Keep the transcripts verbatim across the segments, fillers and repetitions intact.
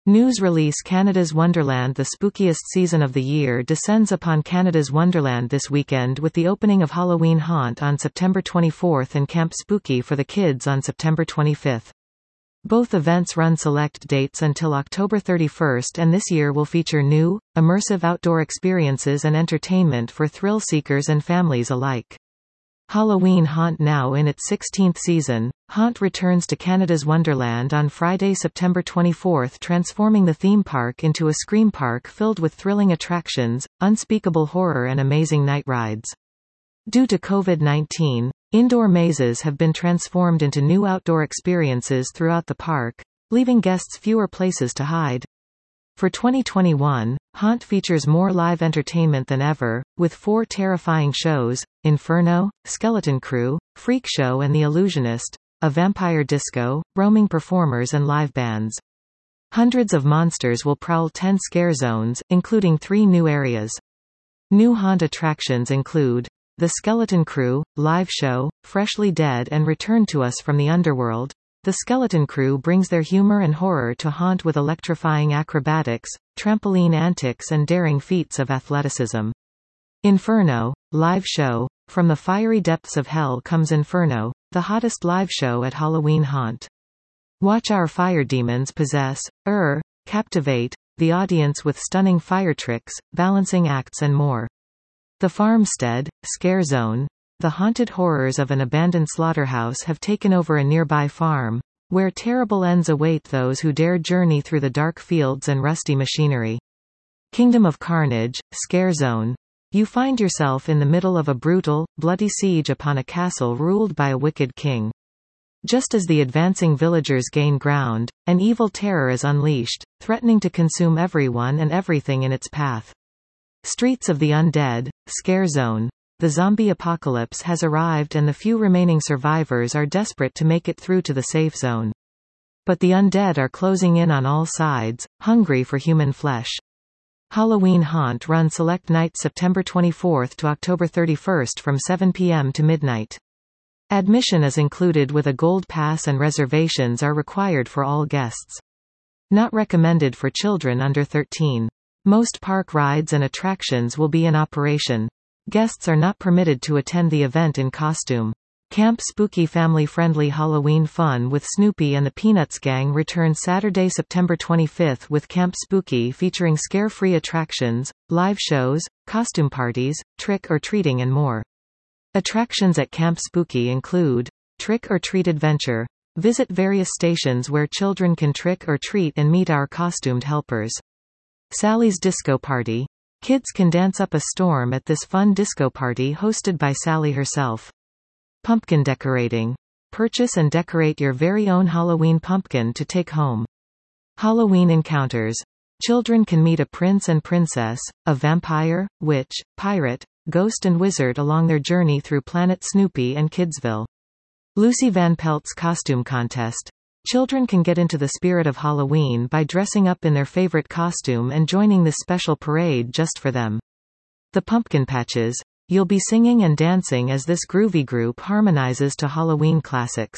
News release Canada's Wonderland. The spookiest season of the year descends upon Canada's Wonderland this weekend with the opening of Halloween Haunt on September twenty-fourth and Camp Spooky for the Kids on September twenty-fifth. Both events run select dates until October thirty-first, and this year will feature new, immersive outdoor experiences and entertainment for thrill seekers and families alike. Halloween Haunt, now in its sixteenth season, Haunt returns to Canada's Wonderland on Friday, September twenty-fourth, transforming the theme park into a scream park filled with thrilling attractions, unspeakable horror and amazing night rides. Due to COVID nineteen, indoor mazes have been transformed into new outdoor experiences throughout the park, leaving guests fewer places to hide. For twenty twenty-one, Haunt features more live entertainment than ever, with four terrifying shows: Inferno, Skeleton Crew, Freak Show and The Illusionist, a vampire disco, roaming performers and live bands. Hundreds of monsters will prowl ten scare zones, including three new areas. New Haunt attractions include The Skeleton Crew, live show, freshly dead and returned to us from the underworld. The Skeleton Crew brings their humor and horror to Haunt with electrifying acrobatics, trampoline antics and daring feats of athleticism. Inferno, live show. From the fiery depths of hell comes Inferno, the hottest live show at Halloween Haunt. Watch our fire demons possess, er, captivate, the audience with stunning fire tricks, balancing acts and more. The Farmstead, Scare Zone. The haunted horrors of an abandoned slaughterhouse have taken over a nearby farm, where terrible ends await those who dare journey through the dark fields and rusty machinery. Kingdom of Carnage, Scare Zone. You find yourself in the middle of a brutal, bloody siege upon a castle ruled by a wicked king. Just as the advancing villagers gain ground, an evil terror is unleashed, threatening to consume everyone and everything in its path. Streets of the Undead, Scare Zone. The zombie apocalypse has arrived and the few remaining survivors are desperate to make it through to the safe zone. But the undead are closing in on all sides, hungry for human flesh. Halloween Haunt runs select nights September twenty-fourth to October thirty-first from seven p m to midnight. Admission is included with a gold pass and reservations are required for all guests. Not recommended for children under thirteen. Most park rides and attractions will be in operation. Guests are not permitted to attend the event in costume. Camp Spooky family-friendly Halloween fun with Snoopy and the Peanuts Gang returns Saturday, September twenty-fifth with Camp Spooky featuring scare-free attractions, live shows, costume parties, trick-or-treating and more. Attractions at Camp Spooky include Trick-or-Treat Adventure. Visit various stations where children can trick-or-treat and meet our costumed helpers. Sally's Disco Party. Kids can dance up a storm at this fun disco party hosted by Sally herself. Pumpkin decorating. Purchase and decorate your very own Halloween pumpkin to take home. Halloween encounters. Children can meet a prince and princess, a vampire, witch, pirate, ghost and wizard along their journey through Planet Snoopy and Kidsville. Lucy Van Pelt's costume contest. Children can get into the spirit of Halloween by dressing up in their favorite costume and joining this special parade just for them. The Pumpkin Patches. You'll be singing and dancing as this groovy group harmonizes to Halloween classics.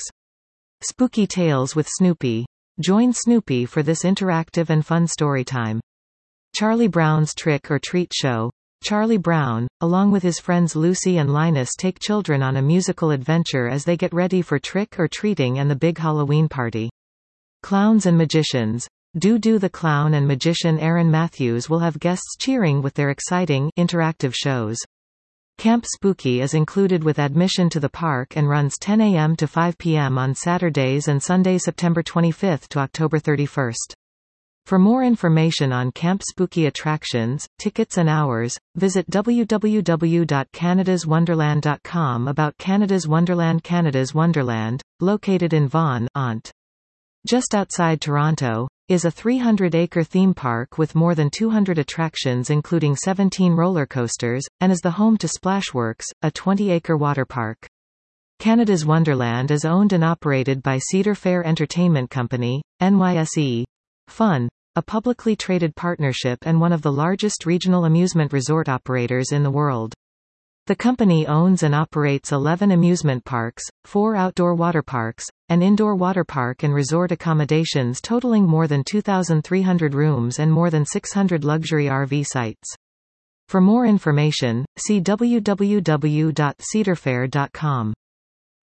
Spooky Tales with Snoopy. Join Snoopy for this interactive and fun story time. Charlie Brown's Trick or Treat Show. Charlie Brown, along with his friends Lucy and Linus, take children on a musical adventure as they get ready for trick-or-treating and the big Halloween party. Clowns and Magicians. Doo-Doo the Clown and magician Aaron Matthews will have guests cheering with their exciting, interactive shows. Camp Spooky is included with admission to the park and runs ten a m to five p m on Saturdays and Sundays September twenty-fifth to October thirty-first. For more information on Camp Spooky attractions, tickets and hours, visit w w w dot canadas wonderland dot com. About Canada's Wonderland. Canada's Wonderland, located in Vaughan, Ont. Just outside Toronto, is a three hundred acre theme park with more than two hundred attractions including seventeen roller coasters, and is the home to Splashworks, a twenty acre water park. Canada's Wonderland is owned and operated by Cedar Fair Entertainment Company, N Y S E. Fun, a publicly traded partnership and one of the largest regional amusement resort operators in the world. The company owns and operates eleven amusement parks, four outdoor water parks, an indoor water park and resort accommodations totaling more than two thousand three hundred rooms and more than six hundred luxury R V sites. For more information, see w w w dot cedar fair dot com.